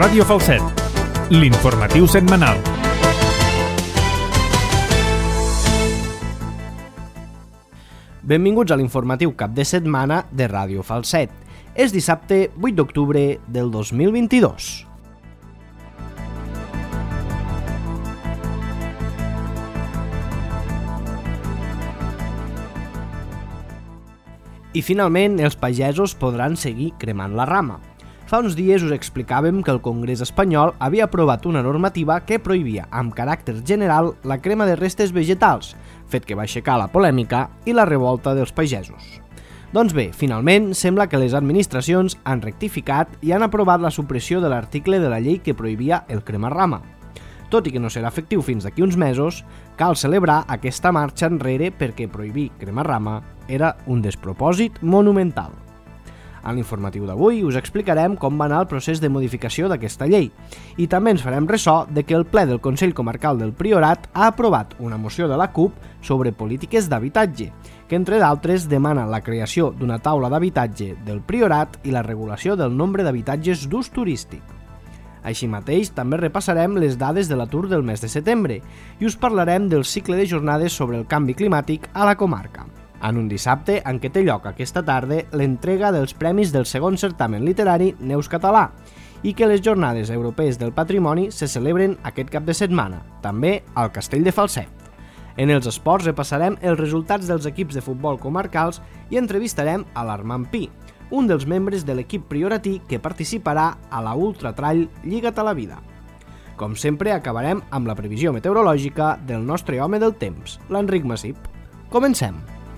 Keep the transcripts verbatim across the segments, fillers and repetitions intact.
Ràdio Falset, l'informatiu setmanal. Benvinguts a l'informatiu cap de setmana de Ràdio Falset. És dissabte vuit d'octubre del dos mil vint-i-dos. I finalment, els pagesos podran seguir cremant la rama. Fa uns dies us explicàvem que el Congrés espanyol havia aprovat una normativa que prohibia, amb caràcter general, la crema de restes vegetals, fet que va aixecar la polèmica i la revolta dels pagesos. Doncs bé, finalment, sembla que les administracions han rectificat i han aprovat la supressió de l'article de la llei que prohibia el cremar rama. Tot i que no serà efectiu fins d'aquí uns mesos, cal celebrar aquesta marxa enrere perquè prohibir cremar rama era un despropòsit monumental. En l'informatiu d'avui us explicarem com va anar el procés de modificació d'aquesta llei i també ens farem ressò de que el ple del Consell Comarcal del Priorat ha aprovat una moció de la CUP sobre polítiques d'habitatge, que entre d'altres demana la creació d'una taula d'habitatge del Priorat i la regulació del nombre d'habitatges d'ús turístic. Així mateix, també repassarem les dades de l'atur del mes de setembre i us parlarem del cicle de jornades sobre el canvi climàtic a la comarca. En un dissabte en què té lloc aquesta tarda l'entrega dels premis del segon certamen literari Neus Català i que les jornades europees del patrimoni se celebren aquest cap de setmana, també al Castell de Falset. En els esports repassarem els resultats dels equips de futbol comarcals i entrevistarem a l'Armand Pi, un dels membres de l'equip prioratí que participarà a la Ultratrall Lliga't a la Vida. Com sempre, acabarem amb la previsió meteorològica del nostre home del temps, l'Enric Massip. Comencem!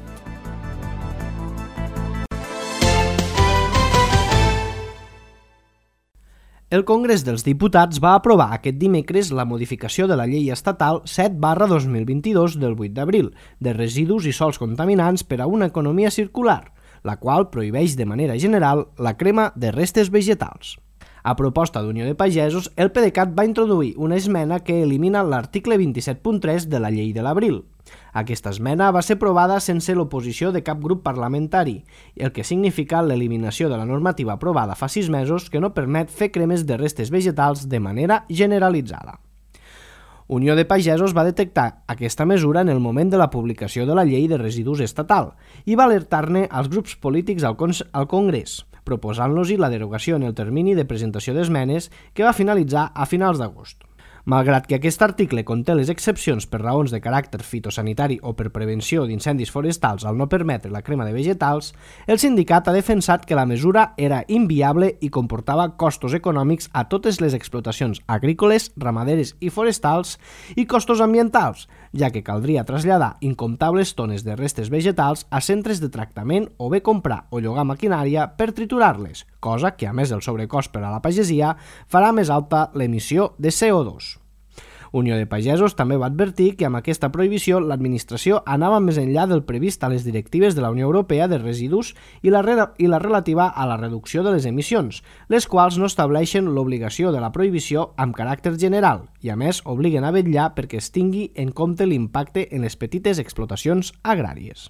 El Congrés dels Diputats va aprovar aquest dimecres la modificació de la Llei Estatal set barra dos mil vint-i-dos del vuit d'abril de residus i sòls contaminants per a una economia circular, la qual prohibeix de manera general la crema de restes vegetals. A proposta d'Unió de Pagesos, el PDeCAT va introduir una esmena que elimina l'article vint-i-set punt tres de la Llei de l'Abril. Aquesta esmena va ser aprovada sense l'oposició de cap grup parlamentari, el que significa l'eliminació de la normativa aprovada fa sis mesos que no permet fer cremes de restes vegetals de manera generalitzada. Unió de Pagesos va detectar aquesta mesura en el moment de la publicació de la Llei de Residus Estatal i va alertar-ne als grups polítics al, al Congrés, proposant-los-hi la derogació en el termini de presentació d'esmenes que va finalitzar a finals d'agost. Malgrat que aquest article conté les excepcions per raons de caràcter fitosanitari o per prevenció d'incendis forestals al no permetre la crema de vegetals, el sindicat ha defensat que la mesura era inviable i comportava costos econòmics a totes les explotacions agrícoles, ramaderes i forestals i costos ambientals, ja que caldria traslladar incomptables tones de restes vegetals a centres de tractament o bé comprar o llogar maquinària per triturar-les, cosa que, a més del sobrecost per a la pagesia, farà més alta l'emissió de C O dos. Unió de Pagesos també va advertir que amb aquesta prohibició l'administració anava més enllà del previst a les directives de la Unió Europea de residus i la, re i la relativa a la reducció de les emissions, les quals no estableixen l'obligació de la prohibició amb caràcter general i, a més, obliguen a vetllar perquè es tingui en compte l'impacte en les petites explotacions agràries.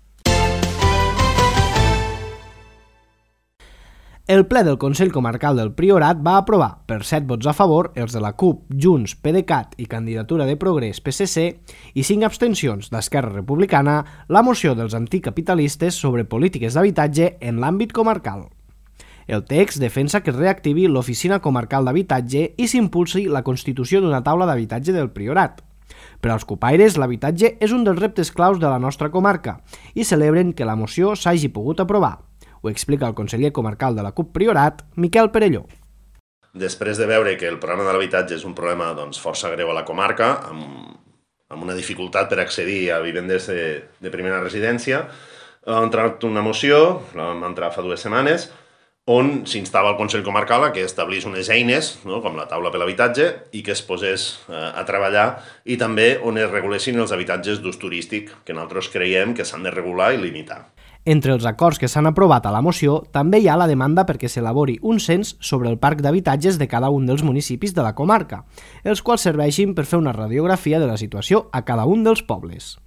El ple del Consell Comarcal del Priorat va aprovar, per set vots a favor, els de la CUP, Junts, PDeCAT i Candidatura de Progrés P S C, i cinc abstencions d'Esquerra Republicana, la moció dels anticapitalistes sobre polítiques d'habitatge en l'àmbit comarcal. El text defensa que es reactivi l'Oficina Comarcal d'Habitatge i s'impulsi la constitució d'una taula d'habitatge del Priorat. Per als cupaires, l'habitatge és un dels reptes claus de la nostra comarca i celebren que la moció s'hagi pogut aprovar. Ho explica el conseller comarcal de la CUP Priorat, Miquel Perelló. Després de veure que el problema de l'habitatge és un problema doncs, força greu a la comarca, amb, amb una dificultat per accedir a vivendes de, de primera residència, ha entrat una moció, vam entrar fa dues setmanes, on s'instava el Consell Comarcal a que establís unes eines, no, com la taula per l'habitatge, i que es posés eh, a treballar, i també on es regulessin els habitatges d'ús turístic, que nosaltres creiem que s'han de regular i limitar. Entre els acords que s'han aprovat a la moció, també hi ha la demanda perquè s'elabori un cens sobre el parc d'habitatges de cada un dels municipis de la comarca, els quals serveixin per fer una radiografia de la situació a cada un dels pobles.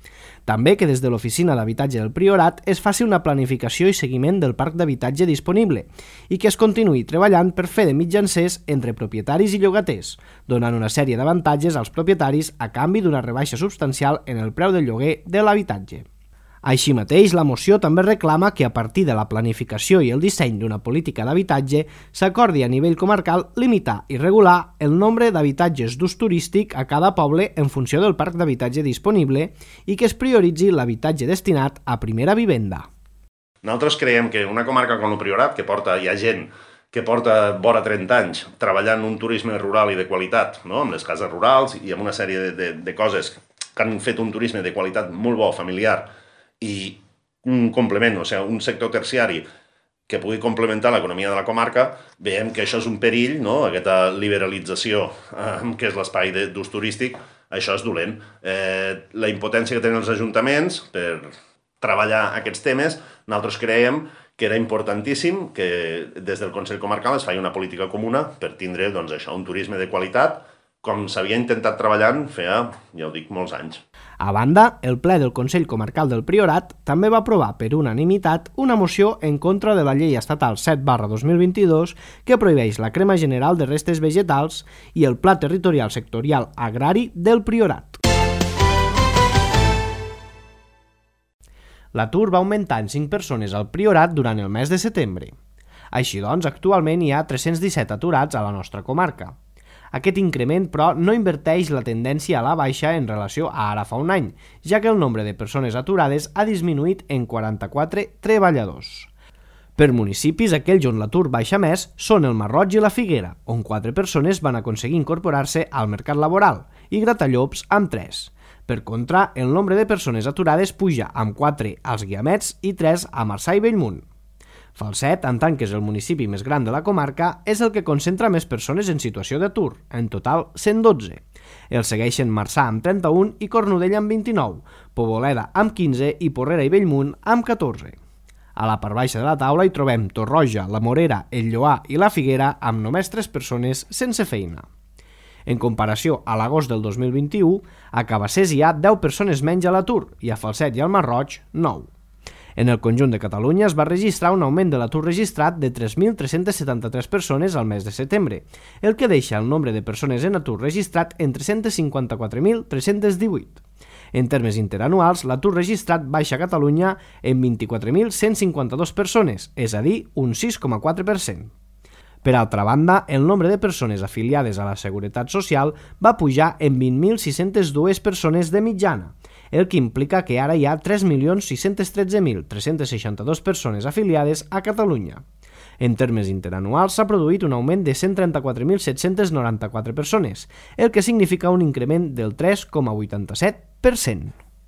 També que des de l'Oficina d'Habitatge del Priorat es faci una planificació i seguiment del parc d'habitatge disponible i que es continuï treballant per fer de mitjancers entre propietaris i llogaters, donant una sèrie d'avantatges als propietaris a canvi d'una rebaixa substancial en el preu del lloguer de l'habitatge. Així mateix, la moció també reclama que a partir de la planificació i el disseny d'una política d'habitatge s'acordi a nivell comarcal limitar i regular el nombre d'habitatges d'ús turístic a cada poble en funció del parc d'habitatge disponible i que es prioritzi l'habitatge destinat a primera vivenda. Nosaltres creiem que una comarca com el Priorat, que porta, hi ha gent que porta vora trenta anys treballant un turisme rural i de qualitat, no? Amb les cases rurals i amb una sèrie de, de, de coses que han fet un turisme de qualitat molt bo, familiar, i un complement, o sigui, un sector terciari que pugui complementar l'economia de la comarca, veiem que això és un perill, no? Aquesta liberalització eh, que és l'espai d'ús turístic, això és dolent. Eh, la impotència que tenen els ajuntaments per treballar aquests temes, nosaltres creiem que era importantíssim que des del Consell Comarcal es faci una política comuna per tindre doncs, això, un turisme de qualitat, com s'havia intentat treballant feia, ja ho dic, molts anys. A banda, el ple del Consell Comarcal del Priorat també va aprovar per unanimitat una moció en contra de la llei estatal set barra dos mil vint-i-dos que prohibeix la crema general de restes vegetals i el Pla Territorial Sectorial Agrari del Priorat. L'atur va augmentar en cinc persones al Priorat durant el mes de setembre. Així doncs, actualment hi ha tres-cents disset aturats a la nostra comarca. Aquest increment, però, no inverteix la tendència a la baixa en relació a ara fa un any, ja que el nombre de persones aturades ha disminuït en quaranta-quatre treballadors. Per municipis, aquells on l'atur baixa més són el Masroig i la Figuera, on quatre persones van aconseguir incorporar-se al mercat laboral, i Gratallops amb tres. Per contra, el nombre de persones aturades puja amb quatre als Guiamets i tres a Marçà i Bellmunt. Falset, en tant que és el municipi més gran de la comarca, és el que concentra més persones en situació d'atur, en total cent dotze. El segueixen Marçà amb trenta-un i Cornudella amb vint-i-nou, Poboleda amb quinze i Porrera i Bellmunt amb catorze. A la part baixa de la taula hi trobem Torroja, la Morera, el Lloar i la Figuera amb només tres persones sense feina. En comparació a l'agost del dos mil vint-i-u, a Cabassers hi ha deu persones menys a l'atur i a Falset i al Masroig, nou. En el conjunt de Catalunya es va registrar un augment de l'atur registrat de tres mil tres-cents setanta-tres persones al mes de setembre, el que deixa el nombre de persones en atur registrat en tres-cents cinquanta-quatre mil tres-cents divuit. En termes interanuals, l'atur registrat baixa a Catalunya en vint-i-quatre mil cent cinquanta-dos persones, és a dir, un sis coma quatre per cent. Per altra banda, el nombre de persones afiliades a la Seguretat Social va pujar en vint mil sis-cents dos persones de mitjana, el que implica que ara hi ha tres milions sis-cents tretze mil tres-cents seixanta-dos persones afiliades a Catalunya. En termes interanuals s'ha produït un augment de cent trenta-quatre mil set-cents noranta-quatre persones, el que significa un increment del tres coma vuitanta-set per cent.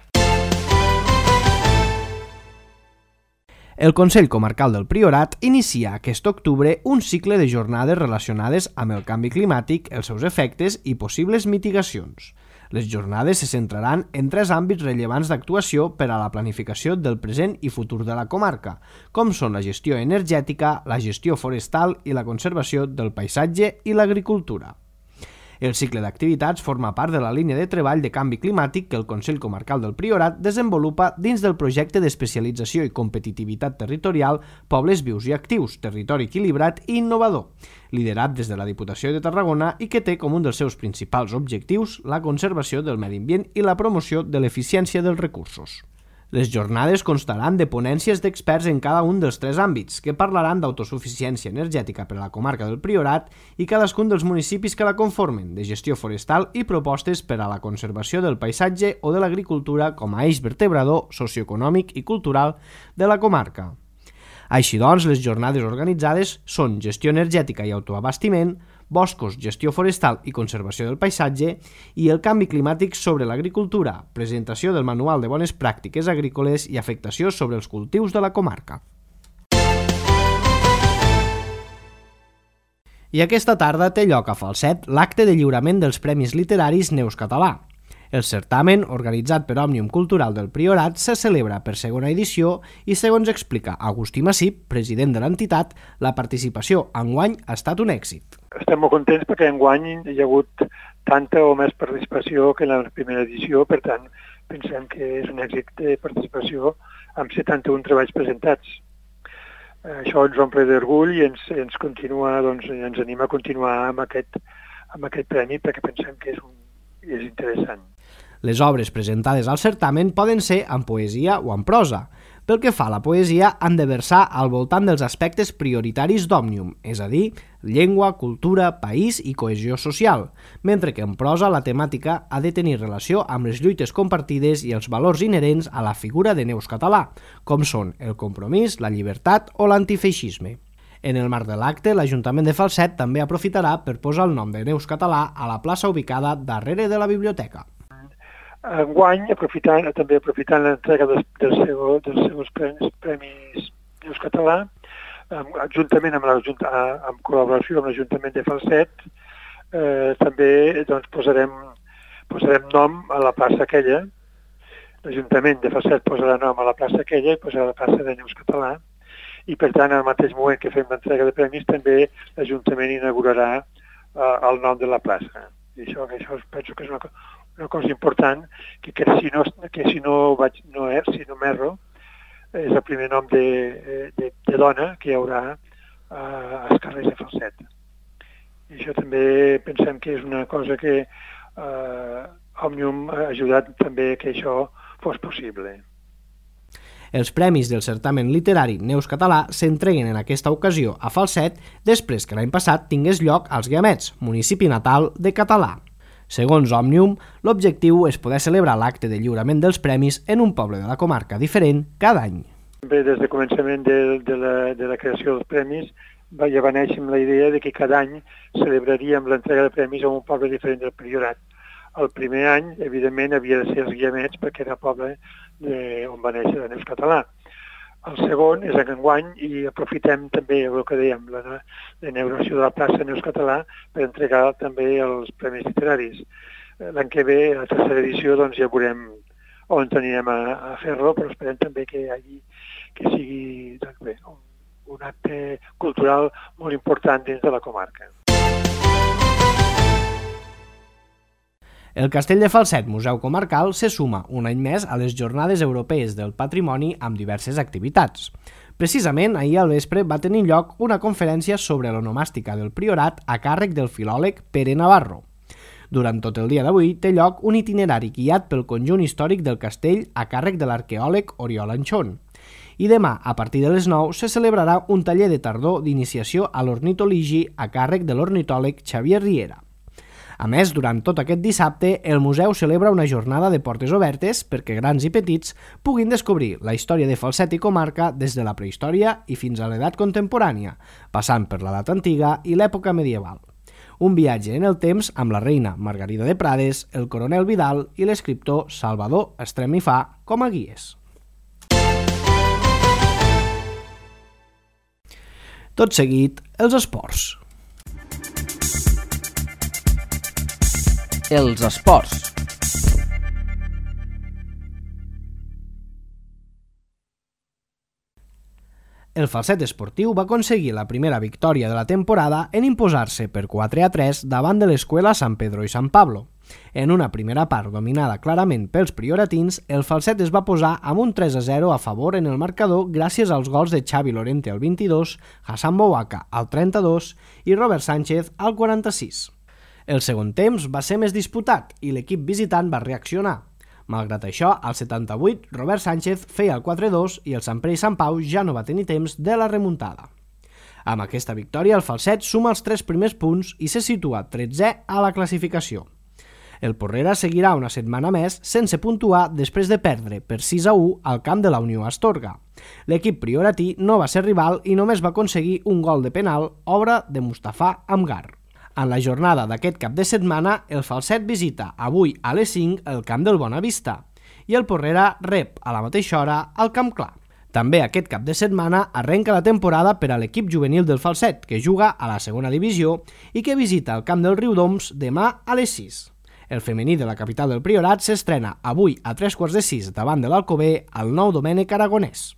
El Consell Comarcal del Priorat inicia aquest octubre un cicle de jornades relacionades amb el canvi climàtic, els seus efectes i possibles mitigacions. Les jornades se centraran en tres àmbits rellevants d'actuació per a la planificació del present i futur de la comarca, com són la gestió energètica, la gestió forestal i la conservació del paisatge i l'agricultura. El cicle d'activitats forma part de la línia de treball de canvi climàtic que el Consell Comarcal del Priorat desenvolupa dins del projecte d'especialització i competitivitat territorial Pobles Vius i Actius, Territori Equilibrat i Innovador, liderat des de la Diputació de Tarragona i que té com un dels seus principals objectius la conservació del medi ambient i la promoció de l'eficiència dels recursos. Les jornades constaran de ponències d'experts en cada un dels tres àmbits, que parlaran d'autosuficiència energètica per a la comarca del Priorat i cadascun dels municipis que la conformen, de gestió forestal i propostes per a la conservació del paisatge o de l'agricultura com a eix vertebrador socioeconòmic i cultural de la comarca. Així doncs, les jornades organitzades són gestió energètica i autoabastiment, boscos, gestió forestal i conservació del paisatge i el canvi climàtic sobre l'agricultura, presentació del manual de bones pràctiques agrícoles i afectació sobre els cultius de la comarca. I aquesta tarda té lloc a Falset l'acte de lliurament dels Premis Literaris Neus Català. El certamen, organitzat per Òmnium Cultural del Priorat, se celebra per segona edició i, segons explica Agustí Massip, president de l'entitat, la participació enguany ha estat un èxit. Estem molt contents perquè enguany hi ha hagut tanta o més participació que en la primera edició, per tant, pensem que és un èxit de participació amb setanta-un treballs presentats. Això ens omple d'orgull i ens, ens, continua, doncs, ens anima a continuar amb aquest, amb aquest premi perquè pensem que és, un, és interessant. Les obres presentades al certamen poden ser en poesia o en prosa. Pel que fa a la poesia, han de versar al voltant dels aspectes prioritaris d'Òmnium, és a dir, llengua, cultura, país i cohesió social, mentre que en prosa la temàtica ha de tenir relació amb les lluites compartides i els valors inherents a la figura de Neus Català, com són el compromís, la llibertat o l'antifeixisme. En el marc de l'acte, l'Ajuntament de Falset també aprofitarà per posar el nom de Neus Català a la plaça ubicada darrere de la biblioteca. Enguany, aprofitant, també aprofitant l'entrega dels, dels, seu, dels seus premis, premis Neus Català, juntament amb, amb col·laboració amb l'Ajuntament de Falset, eh, també doncs, posarem, posarem nom a la plaça aquella. L'Ajuntament de Falset posarà nom a la plaça aquella i posarà la plaça de Neus Català. I per tant, al mateix moment que fem l'entrega de premis, també l'Ajuntament inaugurarà eh, el nom de la plaça. I això, això penso que és una cosa una cosa important, que, que si no, que si no, vaig, no, er, si no m'erro, és el primer nom de, de, de dona que hi haurà uh, als carrers de Falset. I això també pensem que és una cosa que uh, Òmnium ha ajudat també que això fos possible. Els premis del certamen literari Neus Català s'entreguen en aquesta ocasió a Falset després que l'any passat tingués lloc als Guiamets, municipi natal de Català. Segons Òmnium, l'objectiu és poder celebrar l'acte de lliurament dels premis en un poble de la comarca diferent cada any. Bé, des del començament de, de, la, de la creació dels premis va, ja va néixer amb la idea de que cada any celebraríem l'entrega de premis a un poble diferent del Priorat. El primer any, evidentment, havia de ser els Guiamets perquè era el poble de, on va néixer la Neus Català. El segon és en enguany i aprofitem també el que dèiem, la, la inauguració de la plaça Neus Català per entregar també els premis literaris. L'any que ve, a la tercera edició, doncs ja veurem on anirem a, a fer-lo, però esperem també que, hi hagi, que sigui doncs bé, un, un acte cultural molt important dins de la comarca. El Castell de Falset, Museu Comarcal, se suma un any més a les Jornades Europees del Patrimoni amb diverses activitats. Precisament, ahir al vespre va tenir lloc una conferència sobre l'onomàstica del Priorat a càrrec del filòleg Pere Navarro. Durant tot el dia d'avui té lloc un itinerari guiat pel conjunt històric del castell a càrrec de l'arqueòleg Oriol Anchón. I demà, a partir de les nou, se celebrarà un taller de tardor d'iniciació a l'ornitoligi a càrrec de l'ornitòleg Xavier Riera. A més, durant tot aquest dissabte, el museu celebra una jornada de portes obertes perquè grans i petits puguin descobrir la història de Falset i comarca des de la prehistòria i fins a l'edat contemporània, passant per l'edat antiga i l'època medieval. Un viatge en el temps amb la reina Margarida de Prades, el coronel Vidal i l'escriptor Salvador Estremifà com a guies. Tot seguit, els esports. Els esports. El Falset Esportiu va aconseguir la primera victòria de la temporada en imposar-se per quatre a tres davant de l'Escuela San Pedro i San Pablo. En una primera part dominada clarament pels prioratins, el Falset es va posar amb un tres a zero a favor en el marcador gràcies als gols de Xavi Lorente al vint-i-dos, Hassan Bouaka al trenta-dos i Robert Sánchez al quaranta-sis. El segon temps va ser més disputat i l'equip visitant va reaccionar. Malgrat això, al setanta-vuit, Robert Sánchez feia el quatre a dos i el Sant Pere i Sant Pau ja no va tenir temps de la remuntada. Amb aquesta victòria, el Falset suma els tres primers punts i se situa tretzè a la classificació. El Porrera seguirà una setmana més sense puntuar després de perdre per sis a u al camp de la Unió Astorga. L'equip prioratí no va ser rival i només va aconseguir un gol de penal, obra de Mustafà Amgar. En la jornada d'aquest cap de setmana, el Falset visita avui a les cinc el camp del Bonavista i el Porrera rep a la mateixa hora al Camp Clar. També aquest cap de setmana arrenca la temporada per a l'equip juvenil del Falset, que juga a la segona divisió i que visita el camp del Riudoms demà a les sis. El femení de la capital del Priorat s'estrena avui a tres quarts de sis davant de l'Alcover al Nou Domènec Aragonès.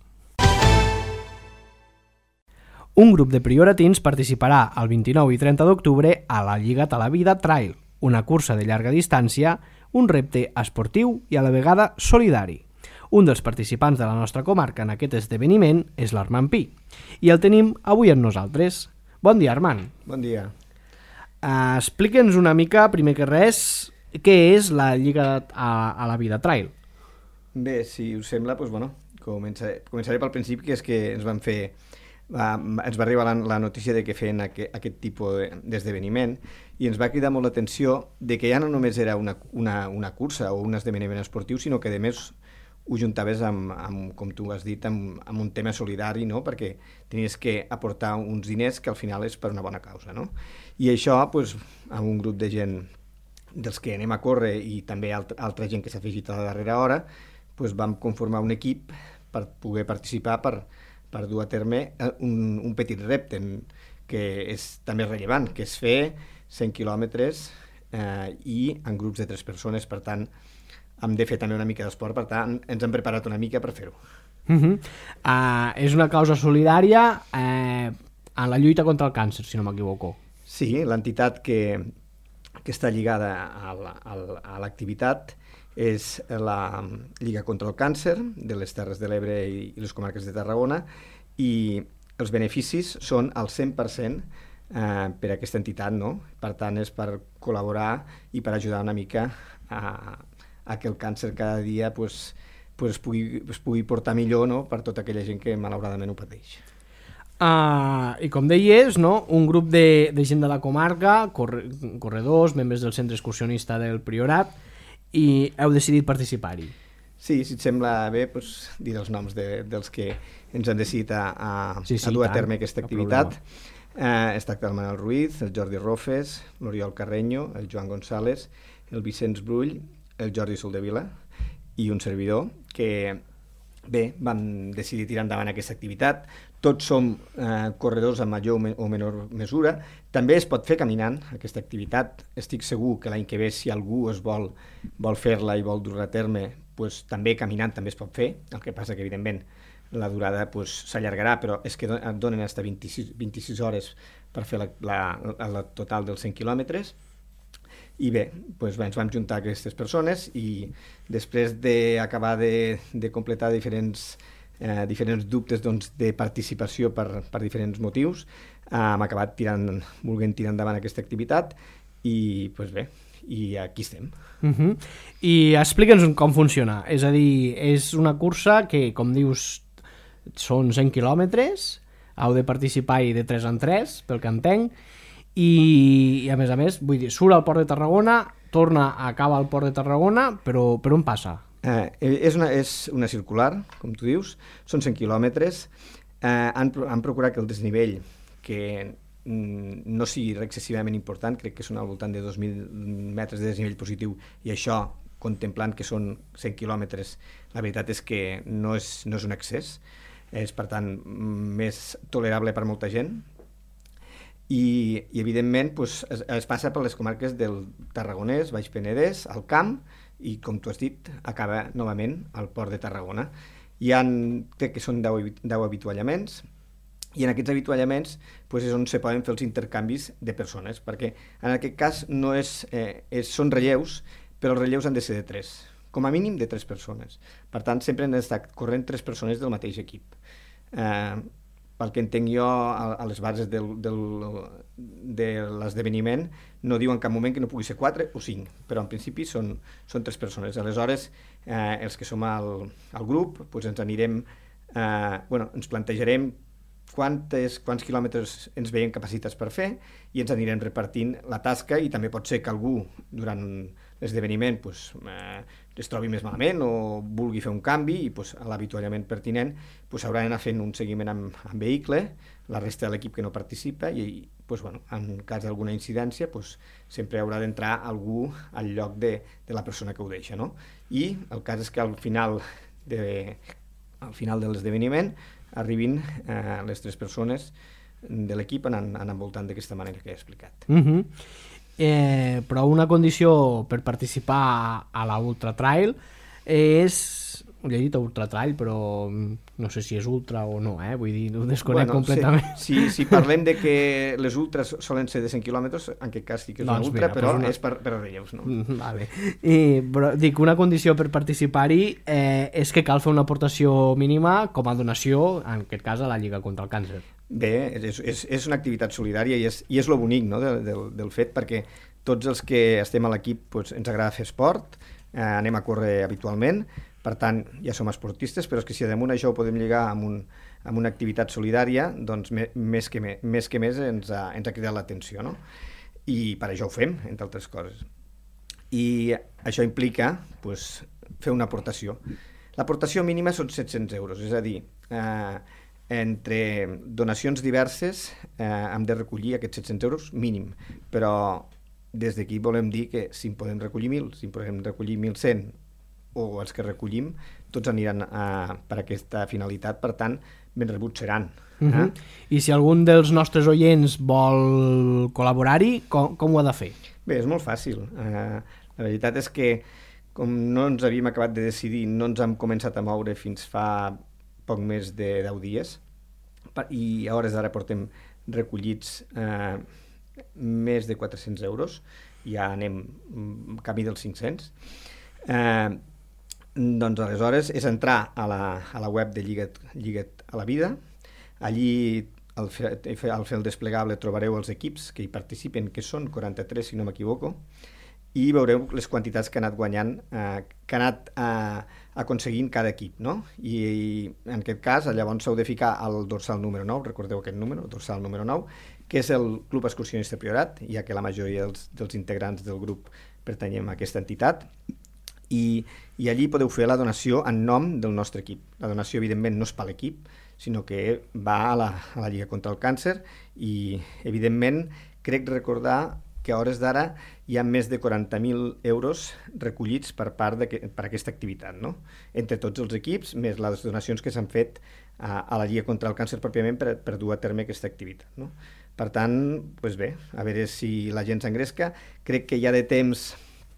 Un grup de prioratins participarà el vint-i-nou i trenta d'octubre a la Lliga Talavida Trail, una cursa de llarga distància un repte esportiu i a la vegada solidari. Un dels participants de la nostra comarca en aquest esdeveniment és l'Armand Pi, i el tenim avui amb nosaltres. Bon dia, Armand. Bon dia. Uh, Explica'ns una mica, primer que res, què és la Lliga a, a la Vida Trail. Bé, si us sembla, doncs, bueno, començaré, començaré pel principi, que és que ens van fer, uh, ens va arribar la, la notícia de que feien aquest, aquest tipus d'esdeveniment, i ens va cridar molt l'atenció de que ja no només era una, una, una cursa o un esdeveniment esportiu, sinó que a més ho juntaves amb, amb, com tu has dit, amb, amb un tema solidari, no? Perquè tenies que aportar uns diners que al final és per una bona causa, no? I això, doncs, amb un grup de gent dels que anem a córrer i també altra, altra gent que s'ha afegit a la darrera hora, doncs vam conformar un equip per poder participar, per, per dur a terme un, un petit repte que és també rellevant, que és fer cent quilòmetres eh, i en grups de tres persones. Per tant, hem de fer també una mica d'esport, per tant, ens hem preparat una mica per fer-ho. Uh-huh. Uh, és una causa solidària eh, en la lluita contra el càncer, si no m'equivoco. Sí, l'entitat que, que està lligada a, la, a l'activitat és la Lliga contra el Càncer de les Terres de l'Ebre i, i les comarques de Tarragona, i els beneficis són al cent per cent eh, per a aquesta entitat, no? Per tant, és per col·laborar i per ajudar una mica a a que el càncer cada dia pues, pues es, pugui, es pugui portar millor, no? Per tota aquella gent que malauradament ho pateix. Uh, I com deies, no? Un grup de, de gent de la comarca, corre, corredors, membres del centre excursionista del Priorat, i heu decidit participar-hi. Sí, si et sembla bé, pues, dir els noms de, dels que ens han decidit a, a, sí, sí, a dur a tant, terme aquesta activitat. Eh, es tracta del Manuel Ruiz, el Jordi Rofes, l'Oriol Carreño, el Joan González, el Vicenç Brull, el Jordi Soldevila i un servidor que, bé, vam decidir tirar endavant aquesta activitat. Tots som eh, corredors en major o menor mesura. També es pot fer caminant, aquesta activitat. Estic segur que l'any que ve, si algú es vol, vol fer-la i vol dur-la a terme, pues, també caminant també es pot fer. El que passa que, evidentment, la durada pues, s'allargarà, però és que et donen fins a vint-i-sis, vint-i-sis hores per fer la, la, la, la total dels cent quilòmetres. I bé, doncs ens vam juntar aquestes persones i després d'acabar de, de completar diferents, eh, diferents dubtes doncs, de participació per, per diferents motius, eh, hem acabat tirant, volent tirar endavant aquesta activitat i doncs bé, i aquí estem. Uh-huh. I explica'ns com funciona. És a dir, és una cursa que, com dius, són cent quilòmetres, heu de participar-hi de tres en tres, pel que entenc, i, i a més a més, vull dir, surt al Port de Tarragona, torna a acabar al Port de Tarragona, però per on passa? Eh, és, una, és una circular, com tu dius, són cent quilòmetres, eh, han, han procurat que el desnivell, que mm, no sigui excessivament important, crec que són al voltant de dos mil metres de desnivell positiu, i això, contemplant que són cent quilòmetres, la veritat és que no és, no és un excés, és per tant més tolerable per molta gent, i, i evidentment pues, es, es passa per les comarques del Tarragonès, Baix Penedès, al Camp, i com tu has dit, acaba novament al Port de Tarragona. Hi ha, crec que són deu avituallaments, i en aquests avituallaments pues, és on se poden fer els intercanvis de persones, perquè en aquest cas no és, eh, és, són relleus, però els relleus han de ser de tres, com a mínim de tres persones. Per tant, sempre han d'estar corrent tres persones del mateix equip. Eh, pel que entenc jo, a, a les bases del, del, de l'esdeveniment no diuen en cap moment que no pugui ser quatre o cinc, però en principi són, són tres persones. Aleshores, eh, els que som al, al grup, doncs ens anirem, eh, bueno, ens plantejarem quantes, quants quilòmetres ens veiem capacitats per fer i ens anirem repartint la tasca, i també pot ser que algú durant l'esdeveniment pues, eh, es trobi més malament o vulgui fer un canvi, i pues, a l'avituallament pertinent pues, haurà d'anar fent un seguiment amb, amb vehicle, la resta de l'equip que no participa, i pues, bueno, en cas d'alguna incidència pues, sempre haurà d'entrar algú al lloc de, de la persona que ho deixa, no? I el cas és que al final de, al final de l'esdeveniment arribin eh, les tres persones de l'equip anant, anant voltant d'aquesta manera que he explicat. Uh-huh. Eh, però una condició per participar a la Ultra Trail és he dit ultratrall, però no sé si és ultra o no, eh? Vull dir, ho desconec bueno, completament. Si, si, si parlem de que les ultras solen ser de cent quilòmetres, en aquest cas sí que és doncs una ultra, mira, però una... és per, per relleus, no? Vale. I, però dic, una condició per participar-hi eh, és que cal fer una aportació mínima com a donació, en aquest cas a la Lliga contra el Càncer. Bé, és, és, és una activitat solidària i és, i és lo bonic, no, del, del, del fet, perquè tots els que estem a l'equip doncs, ens agrada fer esport, eh, anem a córrer habitualment, per tant, ja som esportistes, però és que si damunt això ho podem lligar amb, un, amb una activitat solidària, doncs me, més, que me, més que més ens ha, ens ha cridat l'atenció, no? I per això ho fem, entre altres coses. I això implica pues, fer una aportació. L'aportació mínima són set-cents euros, és a dir, eh, entre donacions diverses eh, hem de recollir aquests set-cents euros mínim, però des d'aquí volem dir que si en podem recollir mil, si en podem recollir mil cent o els que recollim, tots aniran a, per aquesta finalitat, per tant, ben rebuts seran. Eh? Uh -huh. I si algun dels nostres oients vol col·laborar-hi, com, com ho ha de fer? Bé, és molt fàcil. Eh, la veritat és que, com no ens havíem acabat de decidir, no ens hem començat a moure fins fa poc més de deu dies, i a hores d'ara portem recollits eh, més de quatre-cents euros, ja anem camí dels cinc-cents. Eh, doncs aleshores és entrar a la, a la web de Lliga't, Lliga't a la Vida. Allí al fer, al fer el desplegable trobareu els equips que hi participen, que són quaranta-tres si no m'equivoco, i veureu les quantitats que ha anat guanyant, eh, que ha anat eh, aconseguint cada equip, no? I, i en aquest cas llavors s'heu de ficar al dorsal número nou, recordeu aquest número, el dorsal número nou, que és el Club Excursionista Priorat, ja que la majoria dels, dels integrants del grup pertanyem a aquesta entitat, i, i allí podeu fer la donació en nom del nostre equip. La donació, evidentment, no és per l'equip, sinó que va a la, a la Lliga contra el Càncer i, evidentment, crec recordar que a hores d'ara hi ha més de quaranta mil euros recollits per part de, per aquesta activitat, no? Entre tots els equips, més les donacions que s'han fet a, a la Lliga contra el Càncer pròpiament per, per dur a terme aquesta activitat, no? Per tant, doncs bé, a veure si la gent s'engresca. Crec que ja de temps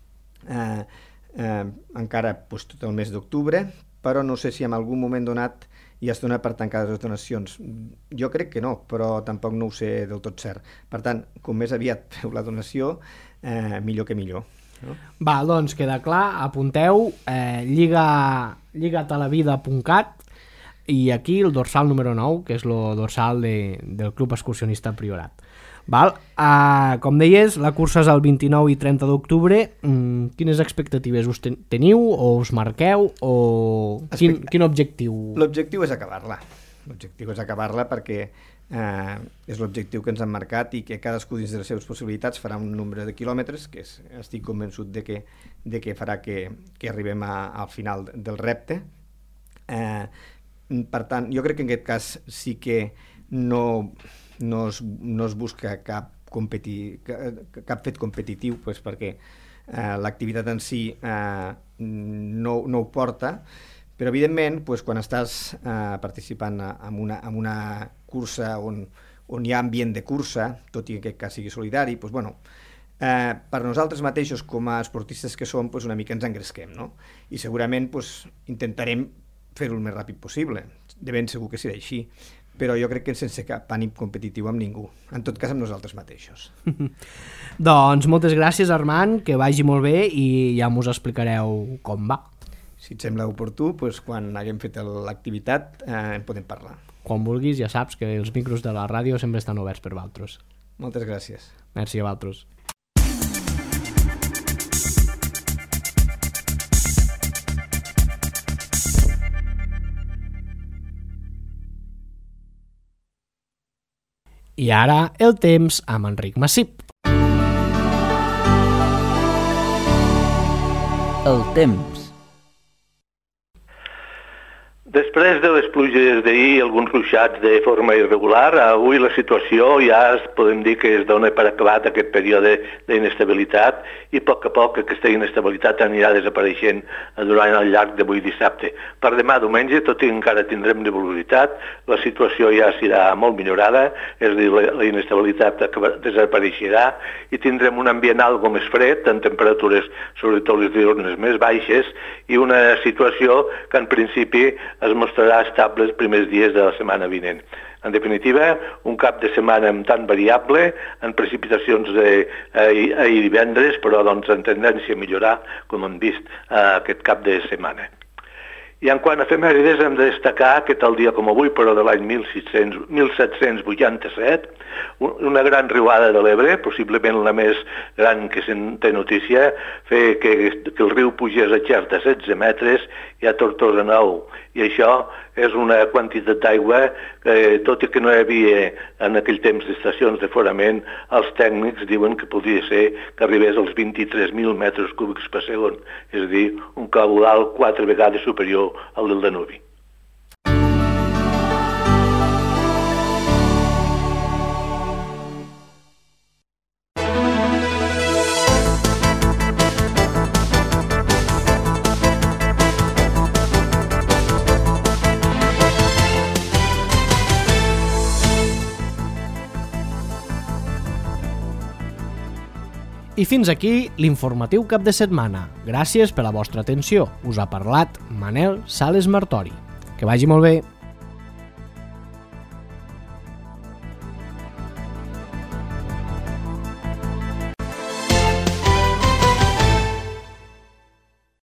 eh, eh, encara doncs, tot el mes d'octubre, però no sé si en algun moment donat ja es dona per tancar les donacions. Jo crec que no, però tampoc no ho sé del tot cert. Per tant, com més aviat feu la donació, eh, millor que millor. No? Va, doncs queda clar, apunteu eh, lliga, lligatalavida punt cat i aquí el dorsal número nou, que és el dorsal de, del Club Excursionista Priorat. Val? Uh, com deies, la cursa és el vint-i-nou i trenta d'octubre. Mm, quines expectatives us ten teniu o us marqueu o quin, quin objectiu? L'objectiu és acabar-la. L'objectiu és acabar-la perquè eh, és l'objectiu que ens han marcat i que cadascú dins de les seves possibilitats farà un nombre de quilòmetres que és, estic convençut de que, de que farà que, que arribem a, al final del repte. Eh, per tant, jo crec que en aquest cas sí que no... No es, no es busca cap, competi, cap fet competitiu pues, perquè eh, l'activitat en si eh, no, no ho porta, però evidentment pues, quan estàs eh, participant en una, en una cursa on, on hi ha ambient de cursa, tot i que en aquest cas sigui solidari, pues, bueno, eh, per nosaltres mateixos com a esportistes que som pues, una mica ens engresquem, no? I segurament pues, intentarem fer-ho el més ràpid possible, de ben segur que serà així, però jo crec que sense cap ànim competitiu amb ningú, en tot cas amb nosaltres mateixos. Doncs moltes gràcies, Armand, que vagi molt bé i ja mos explicareu com va. Si et sembla oportú, doncs, quan haguem fet l'activitat eh, en podem parlar. Quan vulguis, ja saps que els micros de la ràdio sempre estan oberts per vosaltres. Moltes gràcies. Merci a vosaltres. I ara el temps amb Enric Massip. El temps. Després de les pluges d'ahir i alguns ruixats de forma irregular, avui la situació ja podem dir que es dona per acabat aquest període d'inestabilitat i a poc a poc aquesta inestabilitat anirà desapareixent durant el llarg d'avui dissabte. Per demà diumenge, tot i encara tindrem nebulositat, la situació ja serà molt millorada, és a dir, la inestabilitat desapareixerà i tindrem un ambient algo més fred, amb temperatures sobretot les diurnes més baixes i una situació que en principi es mostrarà estable els primers dies de la setmana vinent. En definitiva, un cap de setmana amb tant variable, en precipitacions de, ahir, ahir divendres, però doncs, en tendència a millorar, com hem vist, eh, aquest cap de setmana. I en quant a efemèrides hem de destacar que tal dia com avui, però de l'any mil set-cents vuitanta-set, una gran riuada de l'Ebre, possiblement la més gran que se'n té notícia, feia que, que el riu pugés a Xert a setze metres i a Tortosa nou. I això és una quantitat d'aigua que, tot i que no hi havia en aquell temps d'estacions de forament, els tècnics diuen que podria ser que arribés als vint-i-tres mil metres cúbics per segon, és a dir, un caudal quatre vegades superior al del Danubi. I fins aquí l'informatiu cap de setmana. Gràcies per la vostra atenció. Us ha parlat Manel Sales Martori. Que vagi molt bé.